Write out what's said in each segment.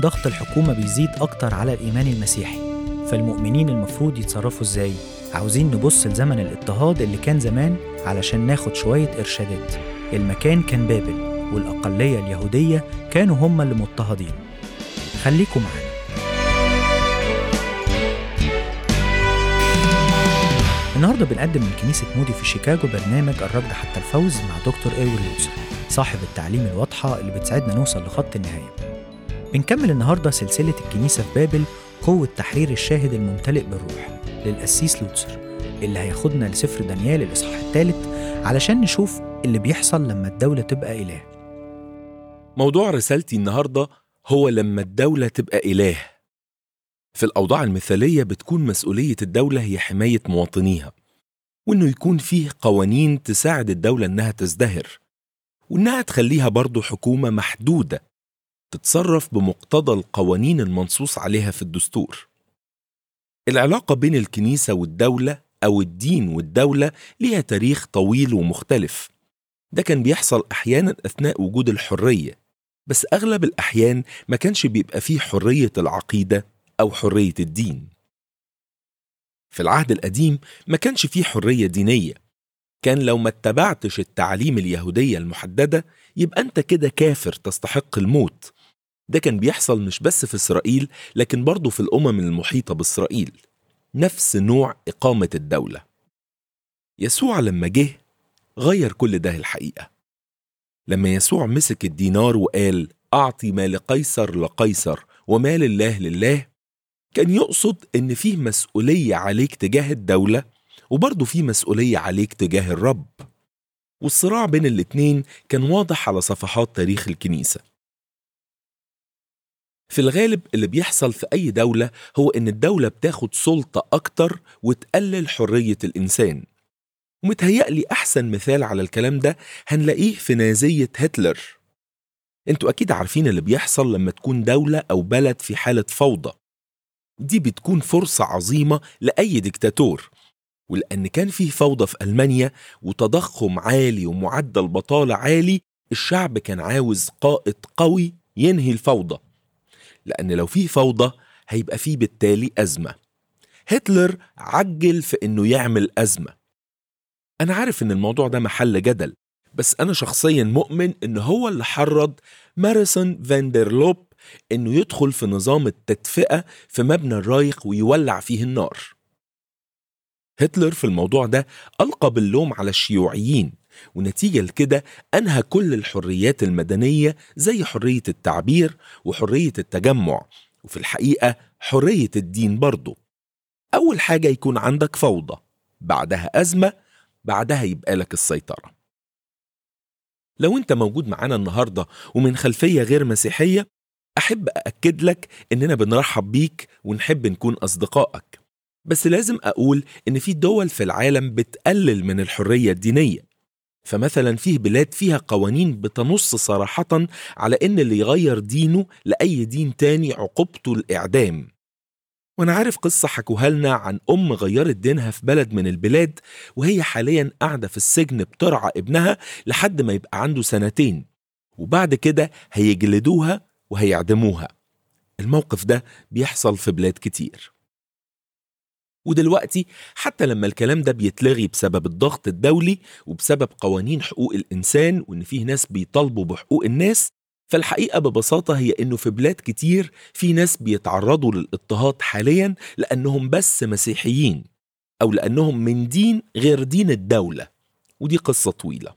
ضغط الحكومة بيزيد أكتر على الإيمان المسيحي، فالمؤمنين المفروض يتصرفوا إزاي؟ عاوزين نبص لزمن الاضطهاد اللي كان زمان علشان ناخد شوية إرشادات. المكان كان بابل، والأقلية اليهودية كانوا هم اللي مضطهدين. خليكم معانا. النهاردة بنقدم من كنيسة مودي في شيكاغو برنامج الركض حتى الفوز مع دكتور إيروين لوتسر، صاحب التعليم الواضحة اللي بتساعدنا نوصل لخط النهاية. بنكمل النهاردة سلسلة الكنيسة في بابل، قوة تحرير الشاهد الممتلئ بالروح للقسيس لوتسر، اللي هياخدنا لسفر دانيال الإصحاح 3 علشان نشوف اللي بيحصل لما الدولة تبقى إله. موضوع رسالتي النهاردة هو لما الدولة تبقى إله. في الأوضاع المثالية بتكون مسؤولية الدولة هي حماية مواطنيها، وإنه يكون فيه قوانين تساعد الدولة إنها تزدهر، وإنها تخليها برضو حكومة محدودة تتصرف بمقتضى القوانين المنصوص عليها في الدستور. العلاقة بين الكنيسة والدولة أو الدين والدولة ليها تاريخ طويل ومختلف. ده كان بيحصل أحيانا أثناء وجود الحرية، بس أغلب الأحيان ما كانش بيبقى فيه حرية العقيدة أو حرية الدين. في العهد القديم ما كانش فيه حرية دينية. كان لو ما اتبعتش التعليم اليهودية المحددة يبقى أنت كده كافر تستحق الموت. ده كان بيحصل مش بس في إسرائيل، لكن برضو في الأمم المحيطة بإسرائيل. نفس نوع إقامة الدولة. يسوع لما جه غير كل ده الحقيقة. لما يسوع مسك الدينار وقال أعطي ما لقيصر لقيصر وما لله لله، كان يقصد إن فيه مسؤولية عليك تجاه الدولة، وبرضو فيه مسؤولية عليك تجاه الرب. والصراع بين الاتنين كان واضح على صفحات تاريخ الكنيسة. في الغالب اللي بيحصل في أي دولة هو إن الدولة بتاخد سلطة أكتر وتقلل حرية الإنسان. ومتهيألي أحسن مثال على الكلام ده هنلاقيه في نازية هتلر. انتوا أكيد عارفين اللي بيحصل لما تكون دولة أو بلد في حالة فوضى. دي بتكون فرصة عظيمة لأي ديكتاتور، ولأن كان فيه فوضى في ألمانيا وتضخم عالي ومعدل بطالة عالي، الشعب كان عاوز قائد قوي ينهي الفوضى، لأن لو فيه فوضى هيبقى فيه بالتالي أزمة. هتلر عجل في إنه يعمل أزمة. أنا عارف إن الموضوع ده محل جدل، بس أنا شخصياً مؤمن إنه هو اللي حرض ماريسون فاندرلوب إنه يدخل في نظام التدفئة في مبنى الرايخ ويولع فيه النار. هتلر في الموضوع ده ألقى باللوم على الشيوعيين، ونتيجة لكده أنهى كل الحريات المدنية زي حرية التعبير وحرية التجمع، وفي الحقيقة حرية الدين برضو. أول حاجة يكون عندك فوضى، بعدها أزمة، بعدها يبقى لك السيطرة. لو أنت موجود معانا النهاردة ومن خلفية غير مسيحية، أحب أأكد لك إننا بنرحب بيك ونحب نكون أصدقائك. بس لازم أقول إن في دول في العالم بتقلل من الحرية الدينية. فمثلا فيه بلاد فيها قوانين بتنص صراحة على إن اللي يغير دينه لأي دين تاني عقوبته الإعدام. وأنا عارف قصة حكوها لنا عن غيرت دينها في بلد من البلاد، وهي حاليا قاعدة في السجن بترعى ابنها لحد ما يبقى عنده 2 سنين، وبعد كده هيجلدوها وهيعدموها. الموقف ده بيحصل في بلاد كتير. ودلوقتي حتى لما الكلام ده بيتلغي بسبب الضغط الدولي وبسبب قوانين حقوق الإنسان وإن فيه ناس بيطالبوا بحقوق الناس، فالحقيقة ببساطة هي إنه في بلاد كتير في ناس بيتعرضوا للاضطهاد حاليا لأنهم بس مسيحيين، أو لأنهم من دين غير دين الدولة، ودي قصة طويلة.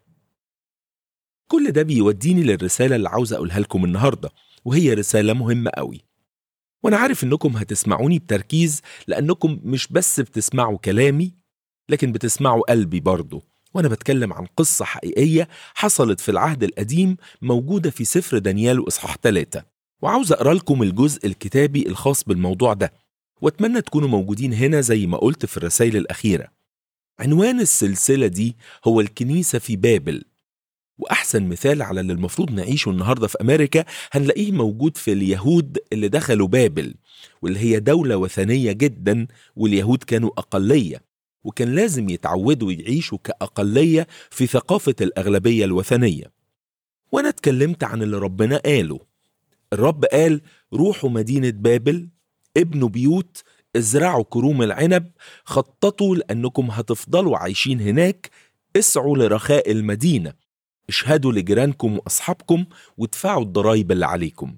كل ده بيوديني للرسالة اللي عاوز أقولها لكم النهاردة، وهي رسالة مهمة قوي. وأنا عارف إنكم هتسمعوني بتركيز، لأنكم مش بس بتسمعوا كلامي، لكن بتسمعوا قلبي برضو. وأنا بتكلم عن قصة حقيقية حصلت في العهد القديم، موجودة في سفر دانيال وإصحاح 3، وعاوز أقرأ لكم الجزء الكتابي الخاص بالموضوع ده، وأتمنى تكونوا موجودين هنا زي ما قلت في الرسائل الأخيرة. عنوان السلسلة دي هو الكنيسة في بابل. وأحسن مثال على اللي المفروض نعيشه النهاردة في أمريكا هنلاقيه موجود في اليهود اللي دخلوا بابل، واللي هي دولة وثنية جدا، واليهود كانوا أقلية، وكان لازم يتعودوا يعيشوا كأقلية في ثقافة الأغلبية الوثنية. وأنا اتكلمت عن اللي ربنا قاله. الرب قال روحوا مدينة بابل، ابنوا بيوت، ازرعوا كروم العنب، خططوا لأنكم هتفضلوا عايشين هناك، اسعوا لرخاء المدينة، اشهدوا لجيرانكم وأصحابكم وادفعوا الضرايب اللي عليكم.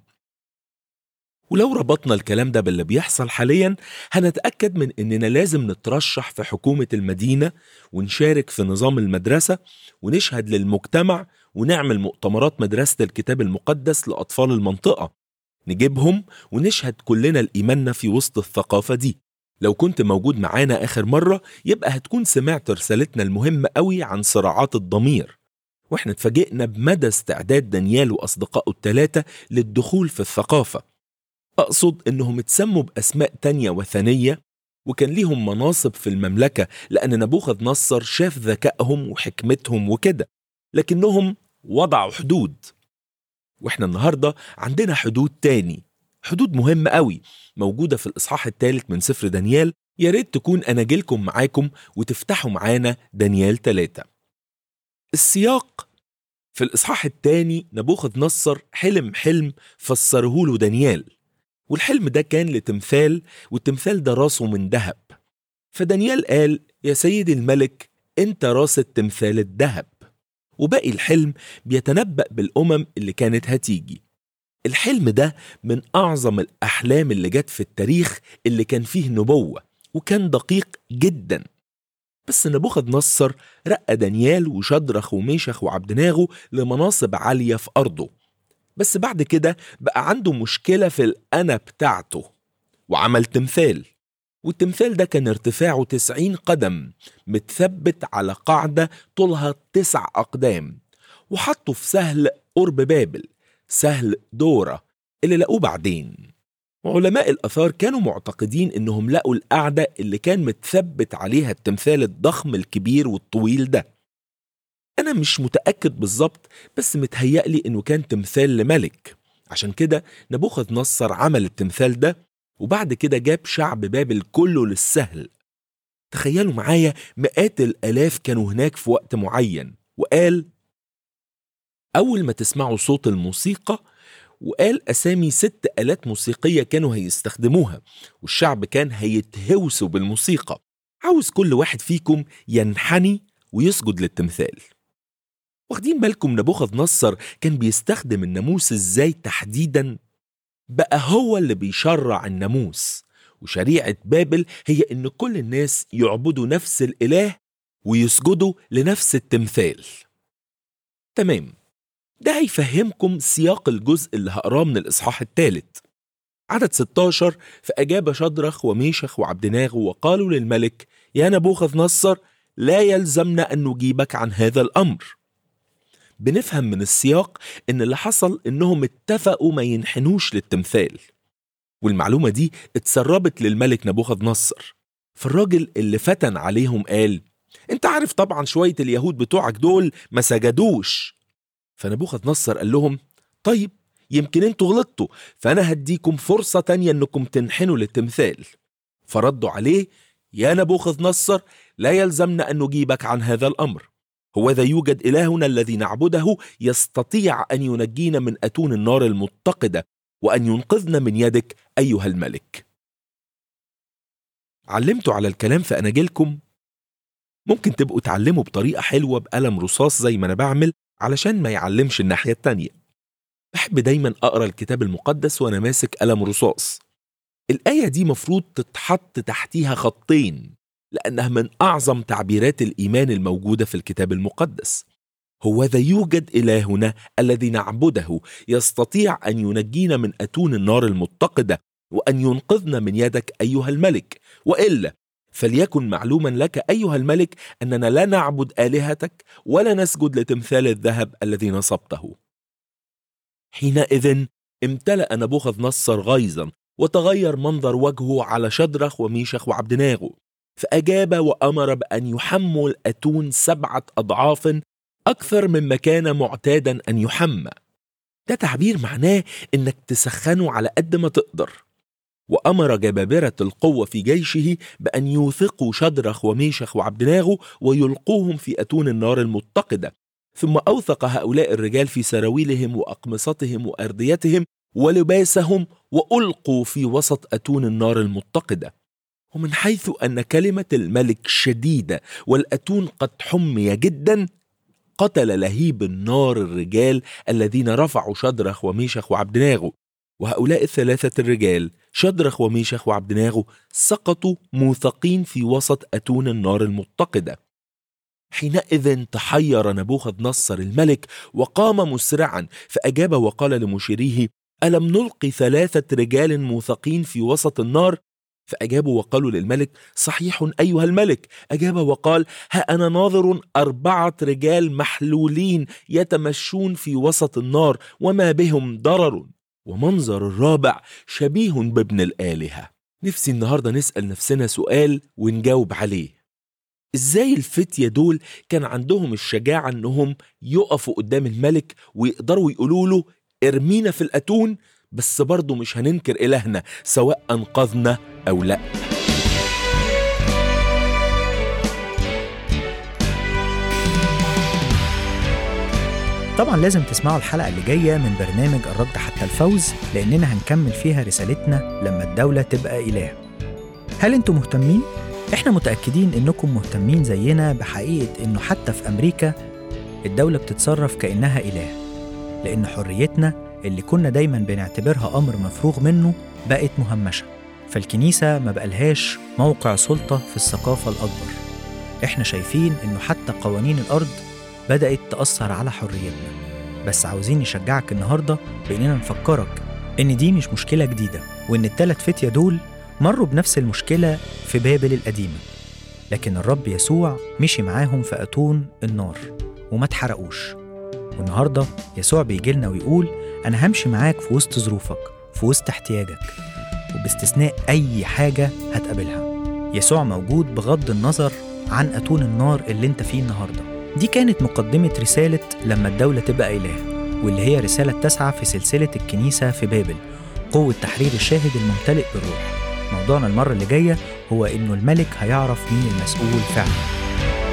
ولو ربطنا الكلام ده باللي بيحصل حاليا، هنتأكد من إننا لازم نترشح في حكومة المدينة، ونشارك في نظام المدرسة، ونشهد للمجتمع، ونعمل مؤتمرات مدرسة الكتاب المقدس لأطفال المنطقة، نجيبهم ونشهد كلنا لإيماننا في وسط الثقافة دي. لو كنت موجود معانا آخر مرة، يبقى هتكون سمعت رسالتنا المهمة قوي عن صراعات الضمير، واحنا اتفاجئنا بمدى استعداد دانيال وأصدقائه الثلاثة للدخول في الثقافة. أقصد إنهم اتسموا بأسماء تانية وثنية، وكان ليهم مناصب في المملكة لأن نبوخذ نصر شاف ذكائهم وحكمتهم وكده، لكنهم وضعوا حدود. وإحنا النهاردة عندنا حدود تاني، حدود مهمة قوي موجودة في الإصحاح الثالث من سفر دانيال. يا ريت تكون أناجيلكم معاكم وتفتحوا معانا دانيال 3. السياق في الإصحاح الثاني، نبوخذ نصر حلم فسره له دانيال، والحلم ده كان لتمثال، والتمثال ده راسه من ذهب. فدانيال قال: يا سيدي الملك، انت راس التمثال الذهب. وباقي الحلم بيتنبأ بالأمم اللي كانت هتيجي. الحلم ده من أعظم الأحلام اللي جت في التاريخ اللي كان فيه نبوة، وكان دقيق جدا. بس نبوخذ نصر رقى دانيال وشدرخ وميشخ وعبدناغو لمناصب عالية في أرضه، بس بعد كده بقى عنده مشكلة في الأنا بتاعته، وعمل تمثال. والتمثال ده كان ارتفاعه 90 قدم، متثبت على قاعدة طولها 9 أقدام، وحطه في سهل قرب بابل، سهل دورة اللي لقوه بعدين. وعلماء الآثار كانوا معتقدين إنهم لقوا القاعدة اللي كان متثبت عليها التمثال الضخم الكبير والطويل ده. أنا مش متأكد بالظبط، بس متهيألي إنه كان تمثال لملك، عشان كده نبوخذ نصر عمل التمثال ده، وبعد كده جاب شعب بابل كله للسهل. تخيلوا معايا، مئات الآلاف كانوا هناك في وقت معين، وقال: أول ما تسمعوا صوت الموسيقى، وقال أسامي 6 آلات موسيقية كانوا هيستخدموها، والشعب كان هيتهوسوا بالموسيقى. عاوز كل واحد فيكم ينحني ويسجد للتمثال. واخدين بالكم نبوخذ نصر كان بيستخدم الناموس ازاي تحديدا؟ بقى هو اللي بيشرع الناموس، وشريعة بابل هي ان كل الناس يعبدوا نفس الإله ويسجدوا لنفس التمثال. تمام، ده هيفهمكم سياق الجزء اللي هقراه من الإصحاح الثالث. عدد 16: فأجاب شدرخ وميشخ وعبدناغو وقالوا للملك: يا نبوخذ نصر، لا يلزمنا أن نجيبك عن هذا الأمر. بنفهم من السياق إن اللي حصل إنهم اتفقوا ما ينحنوش للتمثال، والمعلومة دي اتسربت للملك نبوخذ نصر. فالراجل اللي فتن عليهم قال: انت عارف طبعا شوية اليهود بتوعك دول ما سجدوش. فنبوخذ نصر قال لهم: طيب، يمكن انتوا غلطتوا، فأنا هديكم فرصة تانية انكم تنحنوا للتمثال. فردوا عليه: يا نبوخذ نصر، لا يلزمنا أن نجيبك عن هذا الأمر. هوذا يوجد إلهنا الذي نعبده يستطيع أن ينجينا من أتون النار المتقدة، وأن ينقذنا من يدك أيها الملك. علمتوا على الكلام في أناجيلكم؟ ممكن تبقوا تعلموا بطريقة حلوة بقلم رصاص زي ما أنا بعمل، علشان ما يعلمش الناحية التانية. بحب دايما أقرأ الكتاب المقدس وأنا ماسك قلم رصاص. الآية دي مفروض تتحط تحتيها خطين، لأنها من أعظم تعبيرات الإيمان الموجودة في الكتاب المقدس. هوذا يوجد إلهنا الذي نعبده يستطيع أن ينجينا من أتون النار المتقدة، وأن ينقذنا من يدك أيها الملك، وإلا فليكن معلوما لك أيها الملك أننا لا نعبد آلهتك ولا نسجد لتمثال الذهب الذي نصبته. حينئذ امتلأ نبوخذ نصر غيظا، وتغير منظر وجهه على شدرخ وميشخ وعبدناغو، فأجاب وأمر بأن يحموا الأتون 7 أضعاف أكثر مما كان معتادا أن يحمى. ده تعبير معناه إنك تسخنه على قد ما تقدر. وأمر جبابرة القوة في جيشه بأن يوثقوا شدرخ وميشخ وعبدناغو ويلقوهم في أتون النار المتقدة. ثم أوثق هؤلاء الرجال في سراويلهم وأقمصتهم وأرديتهم، ولباسهم وألقوا في وسط أتون النار المتقدة. ومن حيث أن كلمة الملك شديدة والأتون قد حمي جدا، قتل لهيب النار الرجال الذين رفعوا شدرخ وميشخ وعبدناغو، وهؤلاء الثلاثة الرجال شدرخ وميشخ وعبدناغو سقطوا موثقين في وسط أتون النار المتقدة. حينئذ تحير نبوخذ نصر الملك وقام مسرعا، فأجاب وقال لمشيريه: ألم نلقي 3 رجال موثقين في وسط النار؟ فأجابوا وقالوا للملك: صحيح أيها الملك. أجاب وقال: ها أنا ناظر 4 رجال محلولين يتمشون في وسط النار وما بهم ضرر، ومنظر الرابع شبيه بابن الآلهة. نفسي النهاردة نسأل نفسنا سؤال ونجاوب عليه: إزاي الفتية دول كان عندهم الشجاعة أنهم يقفوا قدام الملك ويقدروا يقولوا له ارمينا في الأتون، بس برضو مش هننكر إلهنا سواء أنقذنا أو لا؟ طبعا لازم تسمعوا الحلقة اللي جاية من برنامج الركض حتى الفوز، لأننا هنكمل فيها رسالتنا لما الدولة تبقى إله. هل انتم مهتمين؟ احنا متأكدين انكم مهتمين زينا بحقيقة انه حتى في أمريكا الدولة بتتصرف كأنها إله، لأن حريتنا اللي كنا دايما بنعتبرها أمر مفروغ منه بقت مهمشة، فالكنيسة ما بقالهاش موقع سلطة في الثقافة الأكبر. احنا شايفين انه حتى قوانين الأرض بدأت تأثر على حريتنا، بس عاوزين نشجعك النهاردة بأننا نفكرك ان دي مش مشكلة جديدة، وان ال3 فتية دول مروا بنفس المشكلة في بابل القديمة، لكن الرب يسوع مشي معاهم في أتون النار وما تحرقوش. والنهاردة يسوع بيجيلنا ويقول: أنا همشي معاك في وسط ظروفك، في وسط احتياجك، وباستثناء أي حاجة هتقابلها. يسوع موجود بغض النظر عن أتون النار اللي انت فيه النهاردة. دي كانت مقدمة رسالة لما الدولة تبقى إله، واللي هي رسالة 9 في سلسلة الكنيسة في بابل، قوة تحرير الشاهد الممتلئ بالروح. موضوعنا المرة اللي جاية هو إنه الملك هيعرف مين المسؤول فعلا.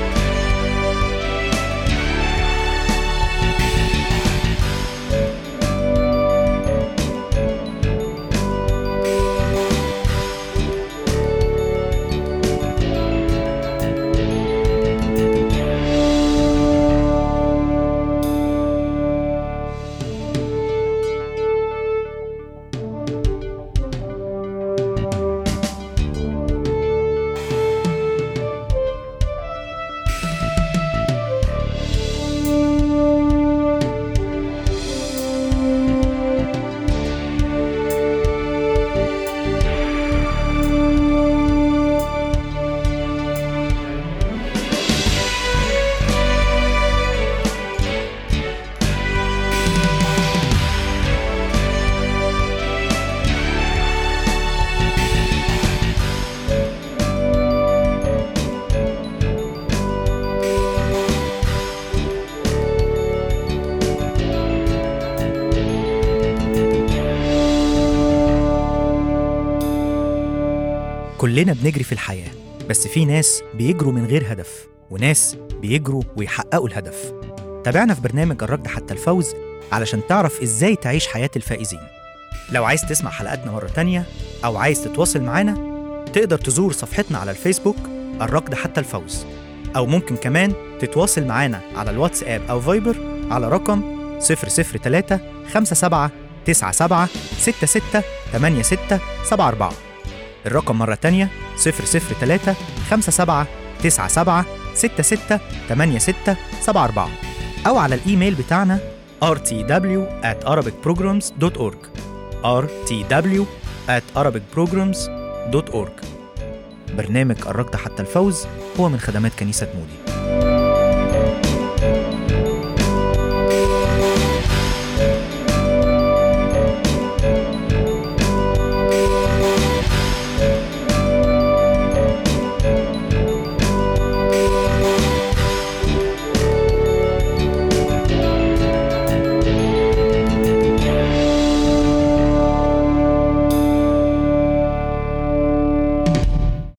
كلنا بنجري في الحياة، بس في ناس بيجروا من غير هدف، وناس بيجروا ويحققوا الهدف. تابعنا في برنامج الركض حتى الفوز علشان تعرف إزاي تعيش حياة الفائزين. لو عايز تسمع حلقاتنا مرة تانية أو عايز تتواصل معنا، تقدر تزور صفحتنا على الفيسبوك الركض حتى الفوز، أو ممكن كمان تتواصل معنا على الواتساب أو فايبر على رقم 003 57 97 66 86 74. الرقم مرة تانية 003 57 97 66 86 74، أو على الإيميل بتاعنا rtw@arabicprograms.org rtw@arabicprograms.org. برنامج الركض حتى الفوز هو من خدمات كنيسة مودي.